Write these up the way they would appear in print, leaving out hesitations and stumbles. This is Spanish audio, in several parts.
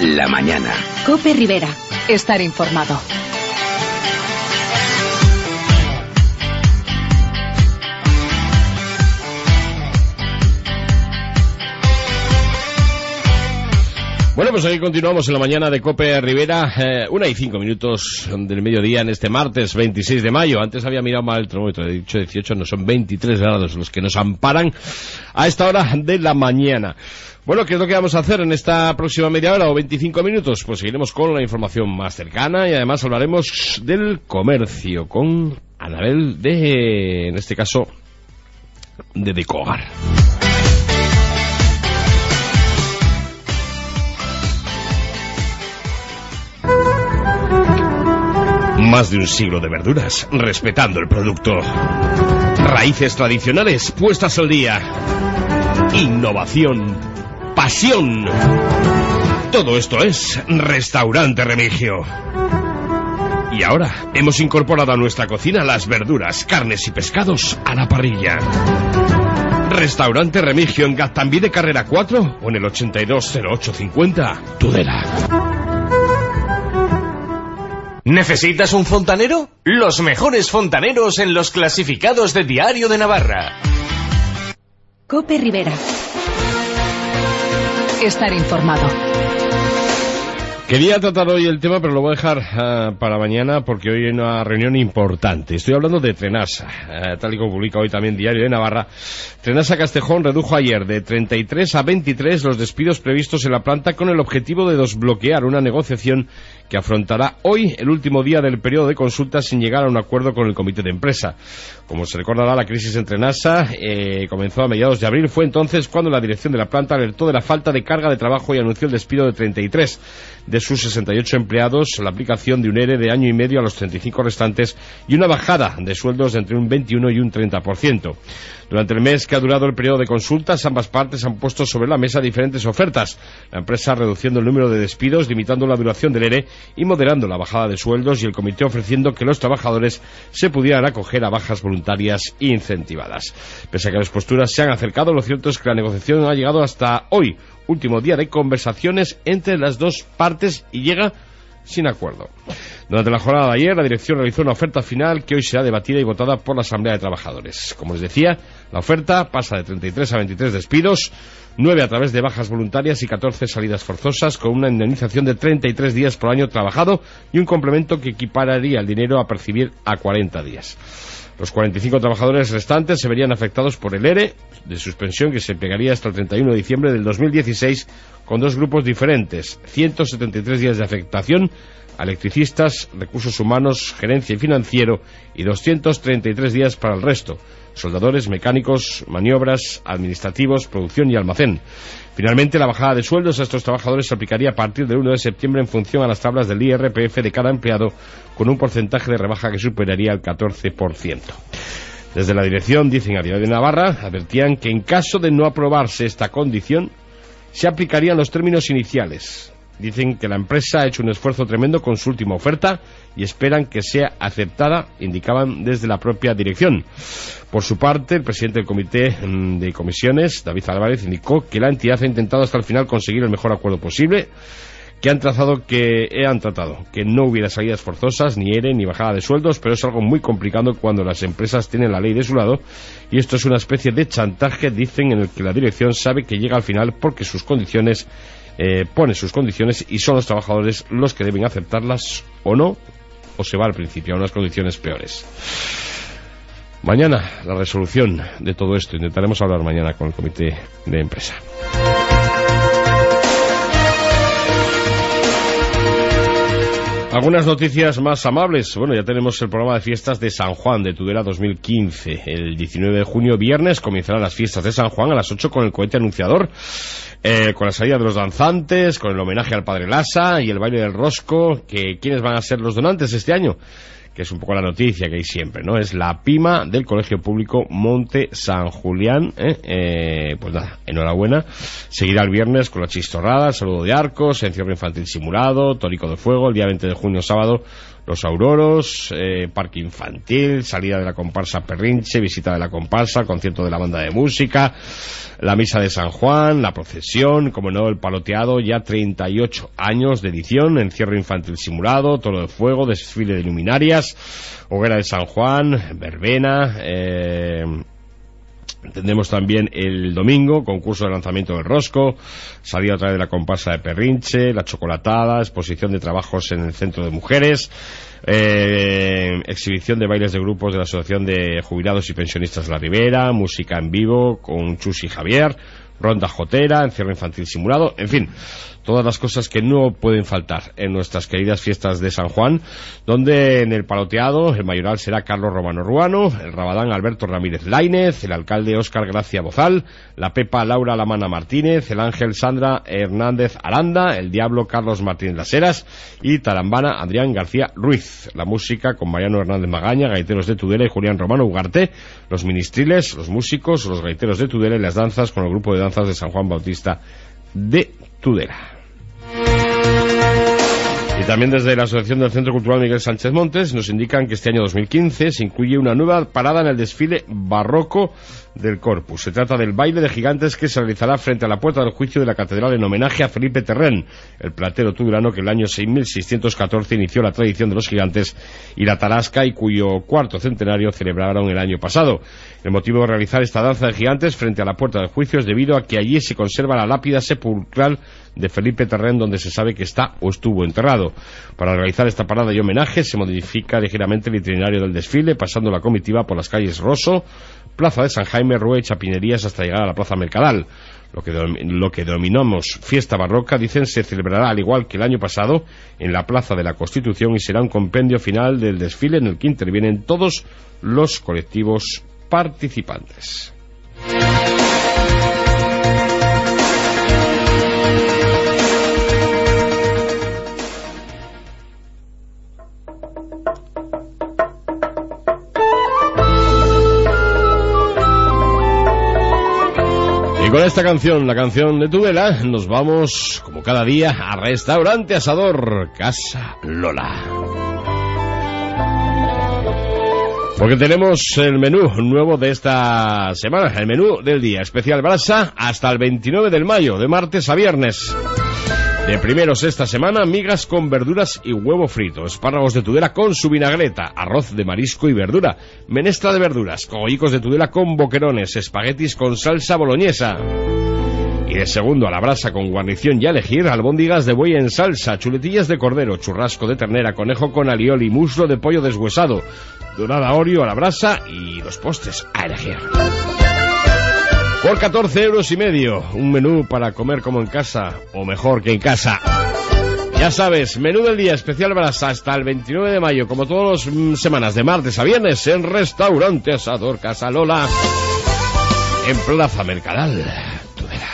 la mañana. COPE Rivera. Estar informado. Bueno, pues aquí continuamos en la mañana de COPE Rivera, 1:05 del mediodía en este martes 26 de mayo. Antes había mirado mal el termómetro, he dicho 18, no, son 23 grados los que nos amparan a esta hora de la mañana. Bueno, ¿qué es lo que vamos a hacer en esta próxima media hora o 25 minutos? Pues seguiremos con la información más cercana y además hablaremos del comercio con Anabel de, en este caso, de Decogar. Más de un siglo de verduras, respetando el producto. Raíces tradicionales puestas al día. Innovación. Pasión. Todo esto es Restaurante Remigio. Y ahora hemos incorporado a nuestra cocina las verduras, carnes y pescados a la parrilla. Restaurante Remigio en Gaztambí de Carrera 4 o en el 820850 Tudela. ¿Necesitas un fontanero? Los mejores fontaneros en los clasificados de Diario de Navarra. COPE Rivera. Estar informado. Quería tratar hoy el tema, pero lo voy a dejar para mañana porque hoy hay una reunión importante. Estoy hablando de Trenasa, tal y como publica hoy también Diario de Navarra. Trenasa Castejón redujo ayer de 33 a 23 los despidos previstos en la planta con el objetivo de desbloquear una negociación que afrontará hoy el último día del periodo de consulta sin llegar a un acuerdo con el comité de empresa. Como se recordará, la crisis en Trenasa comenzó a mediados de abril. Fue entonces cuando la dirección de la planta alertó de la falta de carga de trabajo y anunció el despido de 33 de sus 68 empleados, la aplicación de un ERE de año y medio a los 35 restantes y una bajada de sueldos de entre un 21 y un 30%. Durante el mes que ha durado el periodo de consultas, ambas partes han puesto sobre la mesa diferentes ofertas. La empresa reduciendo el número de despidos, limitando la duración del ERE y moderando la bajada de sueldos, y el comité ofreciendo que los trabajadores se pudieran acoger a bajas voluntarias incentivadas. Pese a que las posturas se han acercado, lo cierto es que la negociación ha llegado hasta hoy, último día de conversaciones entre las dos partes, y llega sin acuerdo. Durante la jornada de ayer, la dirección realizó una oferta final que hoy será debatida y votada por la Asamblea de Trabajadores. Como les decía, la oferta pasa de 33 a 23 despidos, 9 a través de bajas voluntarias y 14 salidas forzosas, con una indemnización de 33 días por año trabajado y un complemento que equipararía el dinero a percibir a 40 días. Los 45 trabajadores restantes se verían afectados por el ERE de suspensión que se pegaría hasta el 31 de diciembre del 2016 con dos grupos diferentes: 173 días de afectación a electricistas, recursos humanos, gerencia y financiero, y 233 días para el resto: soldadores, mecánicos, maniobras, administrativos, producción y almacén. Finalmente, la bajada de sueldos a estos trabajadores se aplicaría a partir del 1 de septiembre en función a las tablas del IRPF de cada empleado, con un porcentaje de rebaja que superaría el 14%. Desde la dirección, dicen a Diario de Navarra, advertían que en caso de no aprobarse esta condición, se aplicarían los términos iniciales. Dicen que la empresa ha hecho un esfuerzo tremendo con su última oferta y esperan que sea aceptada, indicaban desde la propia dirección. Por su parte, el presidente del comité de comisiones, David Álvarez, indicó que la entidad ha intentado hasta el final conseguir el mejor acuerdo posible, que han tratado que no hubiera salidas forzosas, ni ERE, ni bajada de sueldos, pero es algo muy complicado cuando las empresas tienen la ley de su lado, y esto es una especie de chantaje, dicen, en el que la dirección sabe que llega al final porque sus condiciones pone sus condiciones y son los trabajadores los que deben aceptarlas o no, o se va al principio a unas condiciones peores. Mañana la resolución de todo esto. Intentaremos hablar mañana con el comité de empresa. Algunas noticias más amables. Bueno, ya tenemos el programa de fiestas de San Juan de Tudela 2015. El 19 de junio, viernes, comenzarán las fiestas de San Juan a las 8 con el cohete anunciador, con la salida de los danzantes, con el homenaje al Padre Lasa y el baile del rosco. ¿Quiénes van a ser los donantes este año? Que es un poco la noticia que hay siempre, ¿no? Es la PIMA del Colegio Público Monte San Julián. Pues nada, enhorabuena. Seguirá el viernes con la chistorrada, el saludo de arcos, encierro infantil simulado, tórico de fuego. El día 20 de junio, sábado, los auroros, parque infantil, salida de la comparsa Perrinche, visita de la comparsa, concierto de la banda de música, la misa de San Juan, la procesión, como no, el paloteado, ya 38 años de edición, encierro infantil simulado, toro de fuego, desfile de luminarias, hoguera de San Juan, verbena, tendremos también el domingo concurso de lanzamiento del rosco, salida a través de la comparsa de Perrinche, la chocolatada, exposición de trabajos en el centro de mujeres, exhibición de bailes de grupos de la Asociación de Jubilados y Pensionistas de la Ribera, música en vivo con Chus y Javier, ronda jotera, encierro infantil simulado, en fin, todas las cosas que no pueden faltar en nuestras queridas fiestas de San Juan, donde en el paloteado el mayoral será Carlos Romano Ruano, el rabadán Alberto Ramírez Lainez, el alcalde Óscar Gracia Bozal, la Pepa Laura Lamana Martínez, el ángel Sandra Hernández Aranda, el diablo Carlos Martínez Las Heras y tarambana Adrián García Ruiz. La música con Mariano Hernández Magaña, gaiteros de Tudela y Julián Romano Ugarte, los ministriles, los músicos, los gaiteros de Tudela y las danzas con el grupo de danzas de San Juan Bautista de Tudela. Y también desde la Asociación del Centro Cultural Miguel Sánchez Montes nos indican que este año 2015 se incluye una nueva parada en el desfile barroco del Corpus. Se trata del baile de gigantes que se realizará frente a la puerta del juicio de la catedral en homenaje a Felipe Terrén, el platero tudelano que en el año 6614 inició la tradición de los gigantes y la tarasca y cuyo cuarto centenario celebraron el año pasado. El motivo de realizar esta danza de gigantes frente a la puerta del juicio es debido a que allí se conserva la lápida sepulcral de Felipe Terrén, donde se sabe que está o estuvo enterrado. Para realizar esta parada y homenaje se modifica ligeramente el itinerario del desfile, pasando la comitiva por las calles Rosso, Plaza de San Jaime, Rue y Chapinerías hasta llegar a la Plaza Mercadal. Lo que denominamos fiesta barroca, dicen, se celebrará al igual que el año pasado en la Plaza de la Constitución y será un compendio final del desfile en el que intervienen todos los colectivos participantes. Y con esta canción, la canción de Tudela, nos vamos, como cada día, a Restaurante Asador Casa Lola. Porque tenemos el menú nuevo de esta semana, el menú del día, especial brasa hasta el 29 de mayo, de martes a viernes. De primeros esta semana, migas con verduras y huevo frito, espárragos de Tudela con su vinagreta, arroz de marisco y verdura, menestra de verduras, cogollicos de Tudela con boquerones, espaguetis con salsa boloñesa. Y de segundo a la brasa con guarnición y a elegir, albóndigas de buey en salsa, chuletillas de cordero, churrasco de ternera, conejo con alioli, muslo de pollo deshuesado, dorada Oreo a la brasa y los postres a elegir. Por 14,5 €, un menú para comer como en casa, o mejor que en casa. Ya sabes, menú del día, especial brasa hasta el 29 de mayo, como todas las semanas, de martes a viernes, en Restaurante Asador Casa Lola, en Plaza Mercadal, Tudela.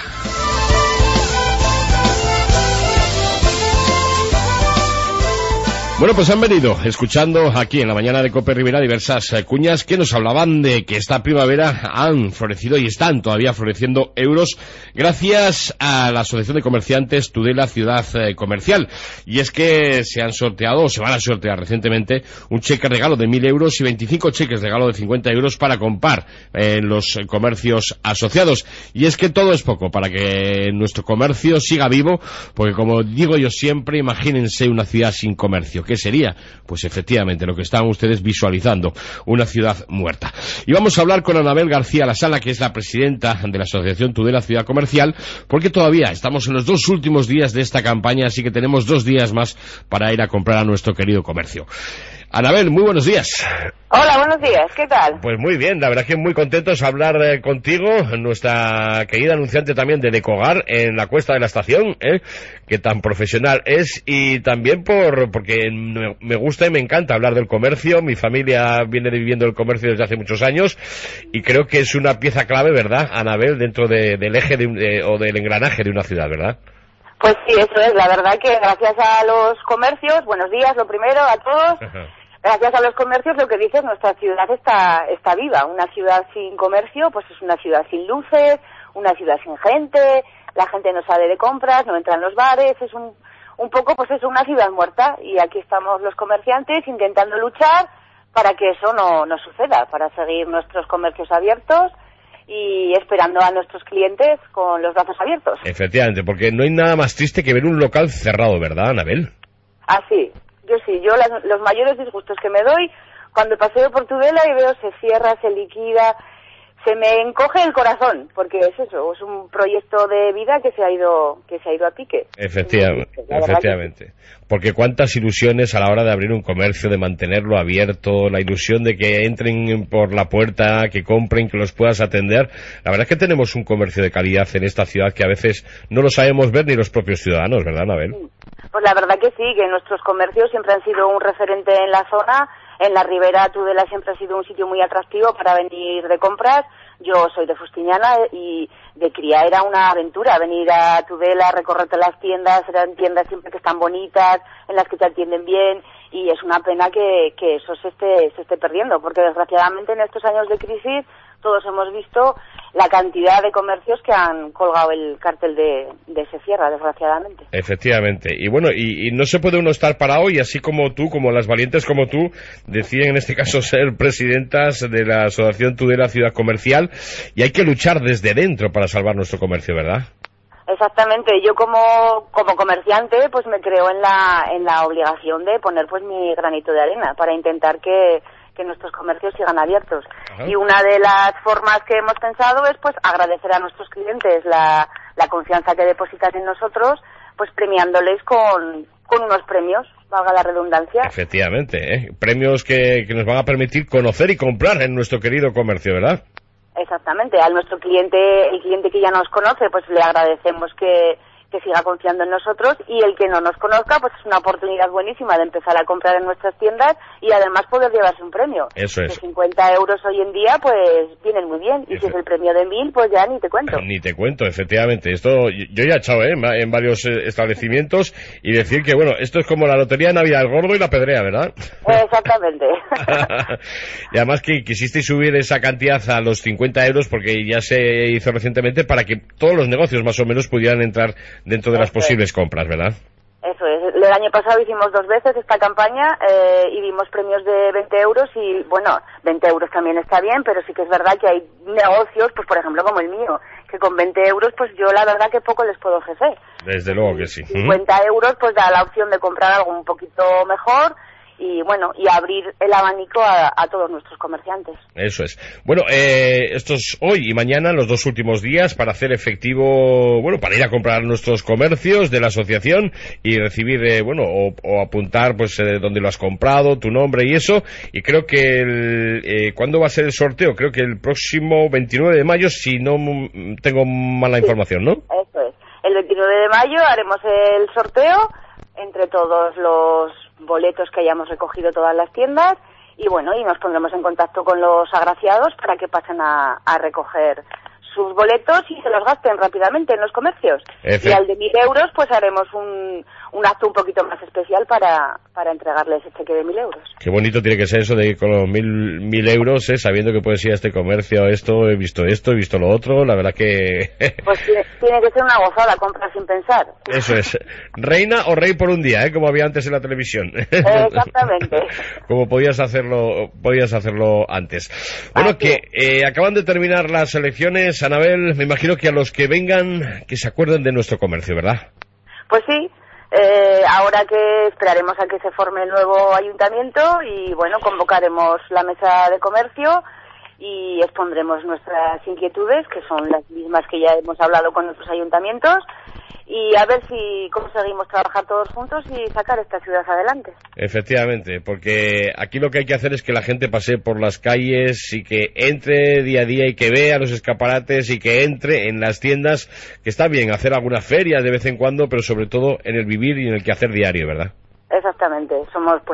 Bueno, pues han venido escuchando aquí en la mañana de Cope Rivera diversas cuñas que nos hablaban de que esta primavera han florecido y están todavía floreciendo euros gracias a la Asociación de Comerciantes Tudela Ciudad Comercial. Y es que se han sorteado, o se van a sortear recientemente, un cheque regalo de 1.000 € y 25 cheques regalo de 50 € para comprar en los comercios asociados. Y es que todo es poco para que nuestro comercio siga vivo, porque como digo yo siempre, imagínense una ciudad sin comercio. ¿Qué sería? Pues efectivamente lo que están ustedes visualizando, una ciudad muerta. Y vamos a hablar con Anabel García Lasala, que es la presidenta de la Asociación Tudela Ciudad Comercial, porque todavía estamos en los 2 últimos días de esta campaña, así que tenemos 2 días más para ir a comprar a nuestro querido comercio. Anabel, muy buenos días. Hola, buenos días, ¿qué tal? Pues muy bien, la verdad que muy contentos de hablar contigo, nuestra querida anunciante también de Decogar en la Cuesta de la Estación, que tan profesional es, y también porque me gusta y me encanta hablar del comercio. Mi familia viene viviendo el comercio desde hace muchos años y creo que es una pieza clave, ¿verdad, Anabel, dentro del eje o del engranaje de una ciudad, ¿verdad? Pues sí, eso es, la verdad que gracias a los comercios, buenos días lo primero a todos. Ajá. Gracias a los comercios, lo que dices, nuestra ciudad está viva. Una ciudad sin comercio, pues es una ciudad sin luces, una ciudad sin gente, la gente no sale de compras, no entra en los bares, es un un poco, pues eso, una ciudad muerta. Y aquí estamos los comerciantes intentando luchar para que eso no suceda, para seguir nuestros comercios abiertos y esperando a nuestros clientes con los brazos abiertos. Efectivamente, porque no hay nada más triste que ver un local cerrado, ¿verdad, Anabel? Sí, yo los mayores disgustos que me doy cuando paseo por Tudela y veo se cierra, se liquida, se me encoge el corazón, porque es eso, es un proyecto de vida que se ha ido a pique. Efectivamente. Porque cuántas ilusiones a la hora de abrir un comercio, de mantenerlo abierto, la ilusión de que entren por la puerta, que compren, que los puedas atender. La verdad es que tenemos un comercio de calidad en esta ciudad que a veces no lo sabemos ver ni los propios ciudadanos, ¿verdad, Anabel? Pues la verdad que sí, que nuestros comercios siempre han sido un referente en la zona. En la Ribera Tudela siempre ha sido un sitio muy atractivo para venir de compras. Yo soy de Fustiñana y de cría era una aventura venir a Tudela, recorrerte las tiendas, eran tiendas siempre que están bonitas, en las que te atienden bien, y es una pena que eso se esté perdiendo, porque desgraciadamente en estos años de crisis todos hemos visto la cantidad de comercios que han colgado el cartel de se cierra, desgraciadamente. Efectivamente. Y bueno, y no se puede uno estar parado, y así como tú, como las valientes como tú, deciden en este caso ser presidentas de la Asociación Tudela Ciudad Comercial, y hay que luchar desde dentro para salvar nuestro comercio, ¿verdad? Exactamente. Yo como comerciante pues me creo en la obligación de poner pues mi granito de arena para intentar que nuestros comercios sigan abiertos. Ajá. Y una de las formas que hemos pensado es pues agradecer a nuestros clientes la confianza que depositan en nosotros, pues premiándoles con unos premios, valga la redundancia. Efectivamente, premios que nos van a permitir conocer y comprar en nuestro querido comercio, ¿verdad? Exactamente. A nuestro cliente, el cliente que ya nos conoce, pues le agradecemos que siga confiando en nosotros, y el que no nos conozca, pues es una oportunidad buenísima de empezar a comprar en nuestras tiendas y además poder llevarse un premio. Eso es. Que 50 euros hoy en día, pues vienen muy bien, y si es el premio de 1000, pues ya ni te cuento. Ni te cuento, efectivamente. Esto yo ya he echado en varios establecimientos, y decir que, bueno, esto es como la lotería de Navidad, el gordo y la pedrea, ¿verdad? Exactamente. Y además que quisisteis subir esa cantidad a los 50 euros porque ya se hizo recientemente para que todos los negocios más o menos pudieran entrar dentro de las posibles compras, ¿verdad? Eso es. El año pasado hicimos 2 veces esta campaña y dimos premios de 20 euros y, bueno, 20 euros también está bien, pero sí que es verdad que hay negocios, pues por ejemplo como el mío, que con 20 euros pues yo la verdad que poco les puedo ofrecer. Desde luego que sí. 50 euros pues da la opción de comprar algo un poquito mejor y bueno, y abrir el abanico a todos nuestros comerciantes. Eso es. Bueno, estos hoy y mañana, los 2 últimos días, para hacer efectivo, bueno, para ir a comprar nuestros comercios de la asociación y recibir, bueno, o apuntar, pues, donde lo has comprado, tu nombre y eso. Y creo que ¿cuándo va a ser el sorteo? Creo que el próximo 29 de mayo, si no tengo mala información, ¿no? Eso es. El 29 de mayo haremos el sorteo entre todos los boletos que hayamos recogido todas las tiendas y bueno, y nos pondremos en contacto con los agraciados para que pasen a recoger sus boletos y se los gasten rápidamente en los comercios. Y al de 1000 euros pues haremos un acto un poquito más especial para entregarles ese cheque de 1000 euros. Qué bonito tiene que ser eso de ir con los 1000 euros, sabiendo que puedes ir a este comercio, he visto lo otro, la verdad que... Pues tiene que ser una gozada, comprar sin pensar. Eso es. Reina o rey por un día, como había antes en la televisión. Exactamente. Como podías hacerlo antes. Bueno, que acaban de terminar las elecciones, Anabel, me imagino que a los que vengan, que se acuerden de nuestro comercio, ¿verdad? Pues sí. Ahora que esperaremos a que se forme el nuevo ayuntamiento y bueno, convocaremos la mesa de comercio y expondremos nuestras inquietudes, que son las mismas que ya hemos hablado con otros ayuntamientos, y a ver si conseguimos trabajar todos juntos y sacar esta ciudad adelante. Efectivamente, porque aquí lo que hay que hacer es que la gente pase por las calles y que entre día a día y que vea los escaparates y que entre en las tiendas, que está bien hacer alguna feria de vez en cuando, pero sobre todo en el vivir y en el quehacer diario, ¿verdad? Exactamente, somos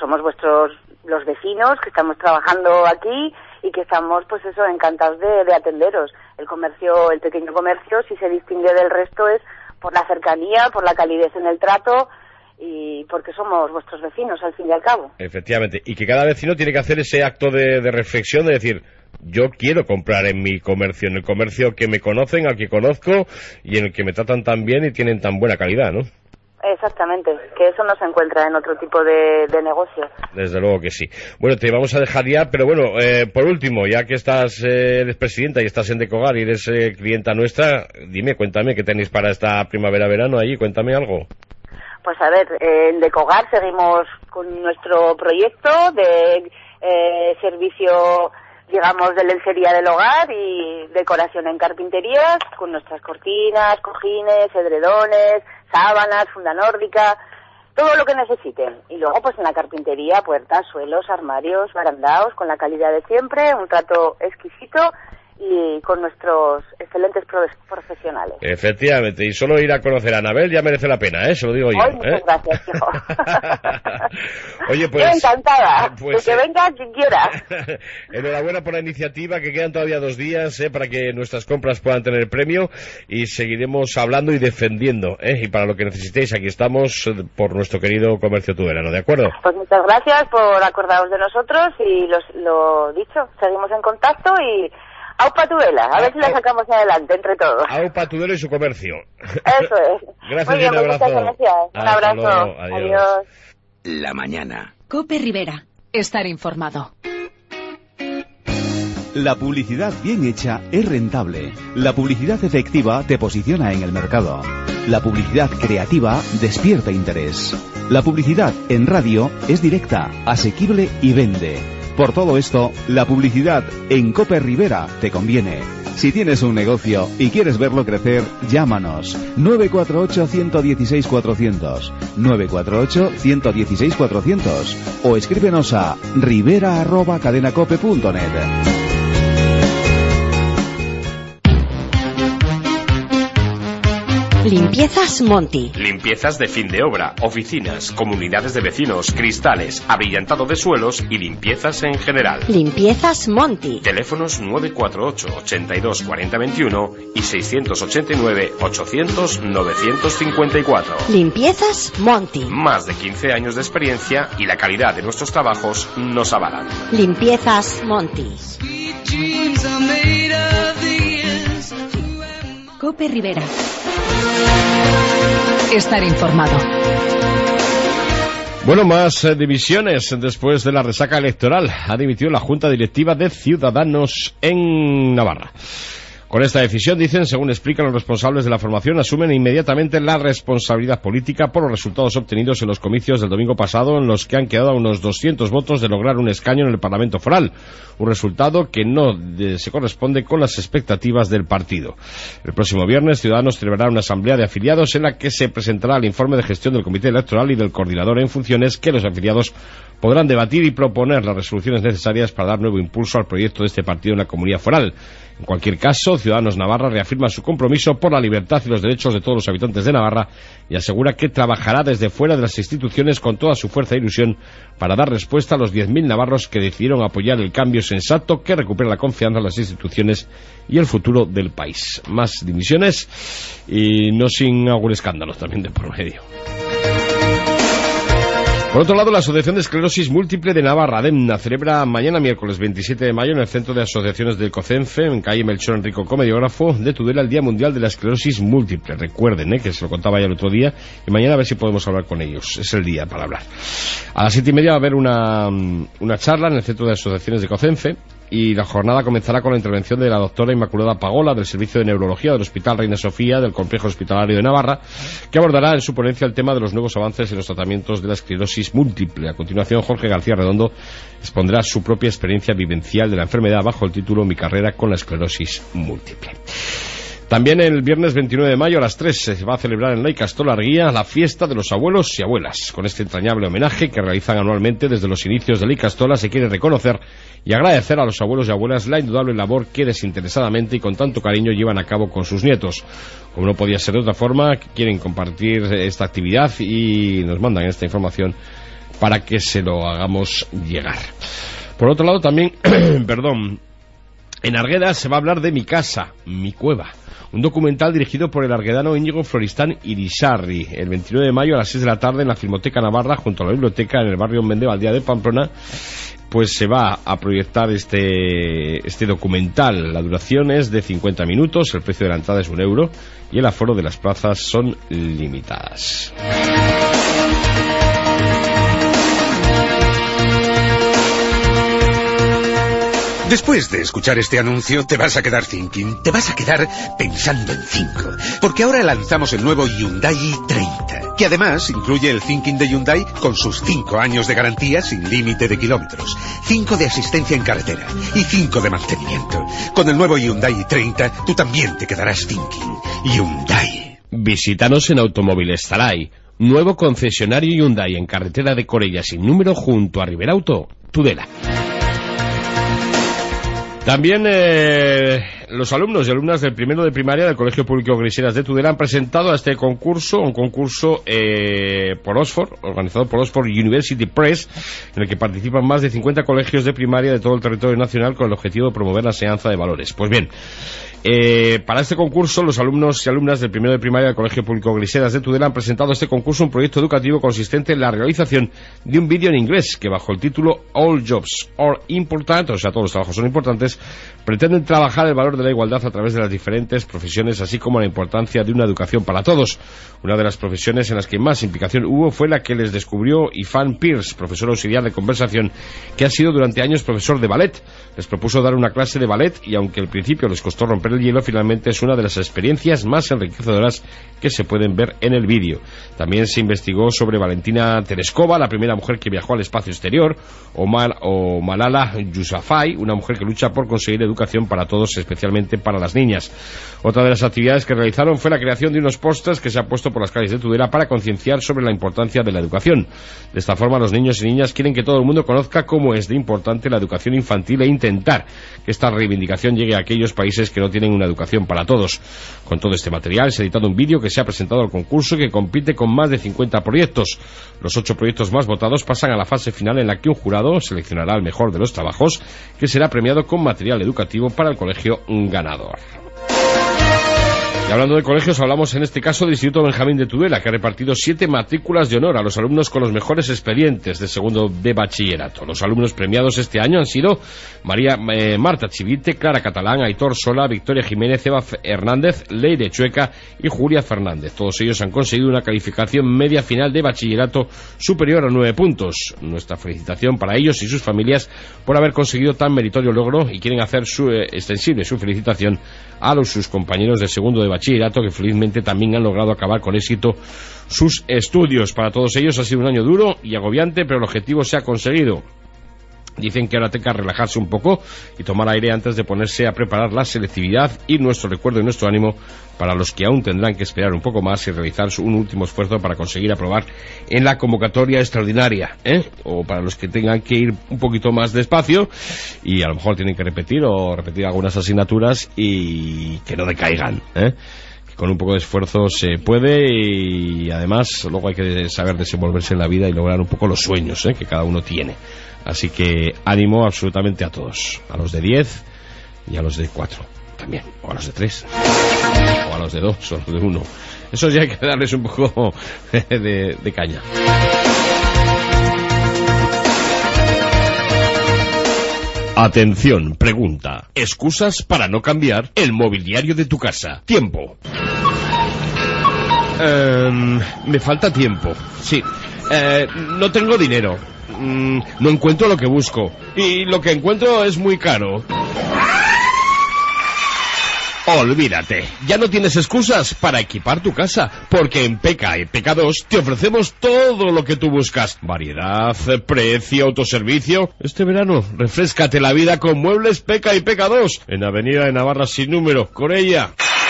los vecinos que estamos trabajando aquí y que estamos encantados de atenderos. El pequeño comercio, si se distingue del resto es por la cercanía, por la calidez en el trato y porque somos vuestros vecinos al fin y al cabo. Efectivamente, y que cada vecino tiene que hacer ese acto de reflexión de decir, yo quiero comprar en mi comercio, en el comercio que me conocen, al que conozco y en el que me tratan tan bien y tienen tan buena calidad, ¿no? Exactamente, que eso no se encuentra en otro tipo de negocio. Desde luego que sí. Bueno, te vamos a dejar ya, pero bueno, por último, ya que eres presidenta y estás en Decogar y eres clienta nuestra, cuéntame, ¿qué tenéis para esta primavera-verano allí? Cuéntame algo. Pues a ver, en Decogar seguimos con nuestro proyecto de servicio, digamos, de lencería del hogar y decoración en carpinterías, con nuestras cortinas, cojines, edredones, sábanas, funda nórdica, todo lo que necesiten. Y luego, pues en la carpintería, puertas, suelos, armarios, barandaos, con la calidad de siempre, un trato exquisito y con nuestros excelentes profesionales. Efectivamente, y solo ir a conocer a Anabel ya merece la pena, se lo digo yo. Muchas gracias, hijo. Oye, pues... Yo encantada, pues, de que venga quien quiera. Enhorabuena por la iniciativa, que quedan todavía 2 días para que nuestras compras puedan tener premio, y seguiremos hablando y defendiendo, y para lo que necesitéis, aquí estamos por nuestro querido comercio tudelano, ¿de acuerdo? Pues muchas gracias por acordaros de nosotros y lo dicho, seguimos en contacto y... Aupa Tudela, a ver si la sacamos adelante entre todos. Aupa Tudela y su comercio. Eso es. Gracias. Muy bien, y un abrazo. muchas gracias. Un abrazo. Luego. Adiós. La mañana. COPE Rivera. Estar informado. La publicidad bien hecha es rentable. La publicidad efectiva te posiciona en el mercado. La publicidad creativa despierta interés. La publicidad en radio es directa, asequible y vende. Por todo esto, la publicidad en COPE Rivera te conviene. Si tienes un negocio y quieres verlo crecer, llámanos 948-116-400, 948-116-400 o escríbenos a rivera@cadenacope.net. Limpiezas Monti. Limpiezas de fin de obra, oficinas, comunidades de vecinos, cristales, abrillantado de suelos y limpiezas en general. Limpiezas Monti. Teléfonos 948 82 40 21 y 689 800 954. Limpiezas Monti. Más de 15 años de experiencia y la calidad de nuestros trabajos nos avalan. Limpiezas Monti. COPE Rivera. Estar informado. Bueno, más dimisiones después de la resaca electoral. Ha dimitido la Junta Directiva de Ciudadanos en Navarra. Con esta decisión, dicen, según explican los responsables de la formación, asumen inmediatamente la responsabilidad política por los resultados obtenidos en los comicios del domingo pasado, en los que han quedado a unos 200 votos de lograr un escaño en el Parlamento Foral, un resultado que no se corresponde con las expectativas del partido. El próximo viernes, Ciudadanos celebrará una asamblea de afiliados en la que se presentará el informe de gestión del Comité Electoral y del Coordinador en funciones, que los afiliados podrán debatir y proponer las resoluciones necesarias para dar nuevo impulso al proyecto de este partido en la comunidad foral. En cualquier caso, Ciudadanos Navarra reafirma su compromiso por la libertad y los derechos de todos los habitantes de Navarra y asegura que trabajará desde fuera de las instituciones con toda su fuerza e ilusión para dar respuesta a los 10.000 navarros que decidieron apoyar el cambio sensato que recupera la confianza en las instituciones y el futuro del país. Más dimisiones y no sin algún escándalo también de por medio. Por otro lado, la Asociación de Esclerosis Múltiple de Navarra, ADEMNA, celebra mañana miércoles 27 de mayo en el Centro de Asociaciones del COCENFE, en calle Melchor Enrico Comediógrafo de Tudela, el Día Mundial de la Esclerosis Múltiple. Recuerden, que se lo contaba ya el otro día, y mañana a ver si podemos hablar con ellos. Es el día para hablar. A las 7:30 va a haber una charla en el Centro de Asociaciones de COCENFE, y la jornada comenzará con la intervención de la doctora Inmaculada Pagola, del Servicio de Neurología del Hospital Reina Sofía del Complejo Hospitalario de Navarra, que abordará en su ponencia el tema de los nuevos avances en los tratamientos de la esclerosis múltiple. A continuación, Jorge García Redondo expondrá su propia experiencia vivencial de la enfermedad bajo el título Mi carrera con la esclerosis múltiple. También el viernes 29 de mayo a las 3 se va a celebrar en la Ikastola Arguía la fiesta de los abuelos y abuelas. Con este entrañable homenaje que realizan anualmente desde los inicios de la Ikastola, se quiere reconocer y agradecer a los abuelos y abuelas la indudable labor que desinteresadamente y con tanto cariño llevan a cabo con sus nietos. Como no podía ser de otra forma, quieren compartir esta actividad y nos mandan esta información para que se lo hagamos llegar. Por otro lado también, en Argueda se va a hablar de Mi casa, mi cueva, un documental dirigido por el arguedano Íñigo Floristán Irisarri, el 29 de mayo a las 6 de la tarde en la Filmoteca Navarra, junto a la biblioteca, en el barrio Mendevaldía de Pamplona. pues se va a proyectar este documental. La duración es de 50 minutos, el precio de la entrada es €1 y el aforo de las plazas son limitadas. Después de escuchar este anuncio te vas a quedar thinking, te vas a quedar pensando en 5, porque ahora lanzamos el nuevo Hyundai i30, que además incluye el thinking de Hyundai con sus 5 años de garantía sin límite de kilómetros, 5 de asistencia en carretera y 5 de mantenimiento. Con el nuevo Hyundai i30 tú también te quedarás thinking. Hyundai. Visítanos en Automóviles Zalay, nuevo concesionario Hyundai en carretera de Corella sin número junto a Riberauto, Tudela. También los alumnos y alumnas del primero de primaria del Colegio Público Griseras de Tudela han presentado a este concurso, un concurso por Oxford, organizado por Oxford University Press, en el que participan más de 50 colegios de primaria de todo el territorio nacional con el objetivo de promover la enseñanza de valores. Pues bien, para este concurso, los alumnos y alumnas del primero de primaria del Colegio Público Griseras de Tudela han presentado a este concurso un proyecto educativo consistente en la realización de un vídeo en inglés que, bajo el título All Jobs Are Important, o sea, todos los trabajos son importantes, pretenden trabajar el valor de la igualdad a través de las diferentes profesiones, así como la importancia de una educación para todos. Una de las profesiones en las que más implicación hubo fue la que les descubrió Ifan Pierce, profesor auxiliar de conversación, que ha sido durante años profesor de ballet. Les propuso dar una clase de ballet y, aunque al principio les costó romper el hielo, finalmente es una de las experiencias más enriquecedoras que se pueden ver en el vídeo. También se investigó sobre Valentina Tereskova, la primera mujer que viajó al espacio exterior, o Malala Yousafzai, una mujer que lucha por conseguir educación para todos, especialmente para las niñas. Otra de las actividades que realizaron fue la creación de unos pósters que se han puesto por las calles de Tudela para concienciar sobre la importancia de la educación. De esta forma, los niños y niñas quieren que todo el mundo conozca cómo es de importante la educación infantil e intentar que esta reivindicación llegue a aquellos países que no tienen una educación para todos. Con todo este material se ha editado un vídeo que se ha presentado al concurso, que compite con más de 50 proyectos. Los 8 proyectos más votados pasan a la fase final, en la que un jurado seleccionará el mejor de los trabajos, que será premiado con material educativo para el colegio ganador. Y hablando de colegios, hablamos en este caso del Instituto Benjamín de Tudela, que ha repartido 7 matrículas de honor a los alumnos con los mejores expedientes de segundo de bachillerato. Los alumnos premiados este año han sido Marta Chivite, Clara Catalán, Aitor Sola, Victoria Jiménez, Eva Hernández, Leire Chueca y Julia Fernández. Todos ellos han conseguido una calificación media final de bachillerato superior a 9 puntos. Nuestra felicitación para ellos y sus familias por haber conseguido tan meritorio logro, y quieren hacer extensible su felicitación a sus compañeros de segundo de bachillerato, que felizmente también han logrado acabar con éxito sus estudios. Para todos ellos ha sido un año duro y agobiante, pero el objetivo se ha conseguido. Dicen que ahora toca relajarse un poco y tomar aire antes de ponerse a preparar la selectividad, y nuestro recuerdo y nuestro ánimo para los que aún tendrán que esperar un poco más y realizar un último esfuerzo para conseguir aprobar en la convocatoria extraordinaria, o para los que tengan que ir un poquito más despacio y a lo mejor tienen que repetir algunas asignaturas y que no decaigan, Con un poco de esfuerzo se puede, y además luego hay que saber desenvolverse en la vida y lograr un poco los sueños que cada uno tiene. Así que ánimo absolutamente a todos, a los de 10 y a los de 4 también, o a los de 3, o a los de 2, o a los de 1. Eso ya hay que darles un poco de caña. Atención, pregunta. ¿Excusas para no cambiar el mobiliario de tu casa? Tiempo. Me falta tiempo, sí. No tengo dinero. No encuentro lo que busco. Y lo que encuentro es muy caro. Olvídate, ya no tienes excusas para equipar tu casa, porque en PK y PK2 te ofrecemos todo lo que tú buscas. Variedad, precio, autoservicio. Este verano, refréscate la vida con Muebles PK y PK2, en Avenida de Navarra sin número, Corella.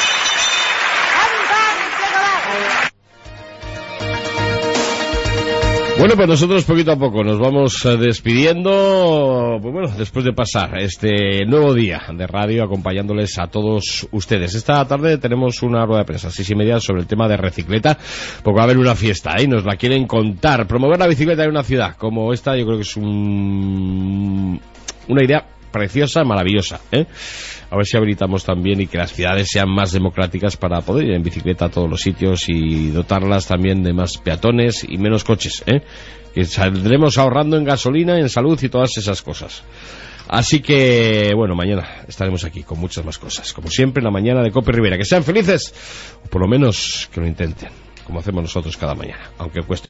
Bueno, pues nosotros poquito a poco nos vamos despidiendo, pues bueno, después de pasar este nuevo día de radio acompañándoles a todos ustedes. Esta tarde tenemos una rueda de prensa, 6:30, sobre el tema de recicleta, porque va a haber una fiesta, y nos la quieren contar. Promover la bicicleta en una ciudad como esta, yo creo que es una idea preciosa, maravillosa, ¿eh? A ver si habilitamos también y que las ciudades sean más democráticas para poder ir en bicicleta a todos los sitios y dotarlas también de más peatones y menos coches, ¿eh? Que saldremos ahorrando en gasolina, en salud y todas esas cosas. Así que, bueno, mañana estaremos aquí con muchas más cosas. Como siempre, en la mañana de COPE Rivera. Que sean felices, o por lo menos que lo intenten, como hacemos nosotros cada mañana, aunque cueste.